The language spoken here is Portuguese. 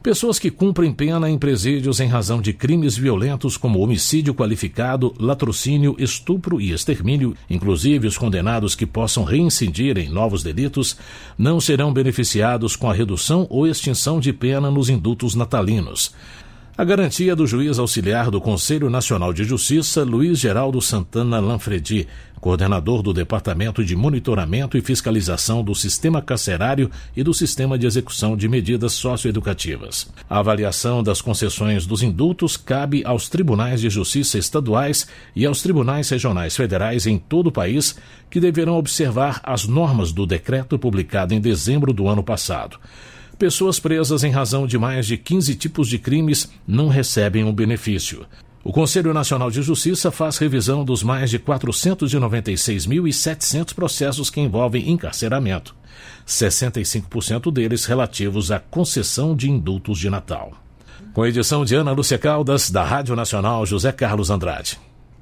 Pessoas que cumprem pena em presídios em razão de crimes violentos como homicídio qualificado, latrocínio, estupro e extermínio, inclusive os condenados que possam reincidir em novos delitos, não serão beneficiados com a redução ou extinção de pena nos indultos natalinos. A garantia do juiz auxiliar do Conselho Nacional de Justiça, Luiz Geraldo Santana Lanfredi, coordenador do Departamento de Monitoramento e Fiscalização do Sistema Carcerário e do Sistema de Execução de Medidas Socioeducativas. A avaliação das concessões dos indultos cabe aos tribunais de justiça estaduais e aos tribunais regionais federais em todo o país, que deverão observar as normas do decreto publicado em dezembro do ano passado. Pessoas presas em razão de mais de 15 tipos de crimes não recebem um benefício. O Conselho Nacional de Justiça faz revisão dos mais de 496.700 processos que envolvem encarceramento, 65% deles relativos à concessão de indultos de Natal. Com edição de Ana Lúcia Caldas, da Rádio Nacional José Carlos Andrade.